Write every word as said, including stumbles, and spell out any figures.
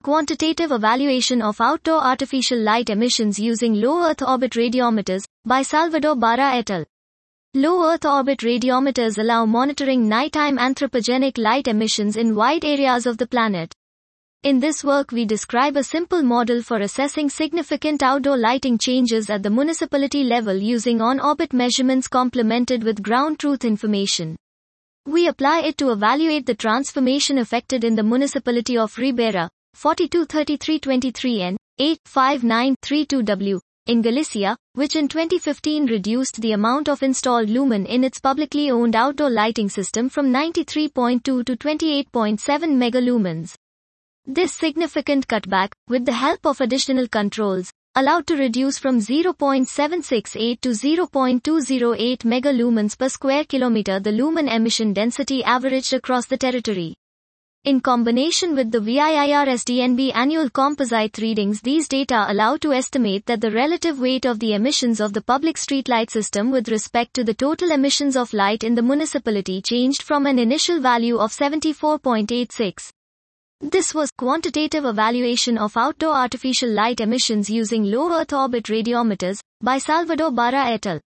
Quantitative Evaluation of Outdoor Artificial Light Emissions Using Low Earth Orbit Radiometers, by Salvador Barra et al. Low Earth orbit radiometers allow monitoring nighttime anthropogenic light emissions in wide areas of the planet. In this work, we describe a simple model for assessing significant outdoor lighting changes at the municipality level using on-orbit measurements complemented with ground truth information. We apply it to evaluate the transformation affected in the municipality of Ribera, forty-two thirty-three twenty-three N, eight five nine three two W, in Galicia, which in twenty fifteen reduced the amount of installed lumen in its publicly owned outdoor lighting system from ninety-three point two to twenty-eight point seven megalumens. This significant cutback, with the help of additional controls, allowed to reduce from zero point seven six eight to zero point two zero eight megalumens per square kilometer the lumen emission density averaged across the territory. In combination with the VIIRSDNB annual composite readings, these data allow to estimate that the relative weight of the emissions of the public streetlight system with respect to the total emissions of light in the municipality changed from an initial value of seventy-four point eight six. This was Quantitative Evaluation of Outdoor Artificial Light Emissions Using Low Earth Orbit Radiometers, by Salvador Barra et al.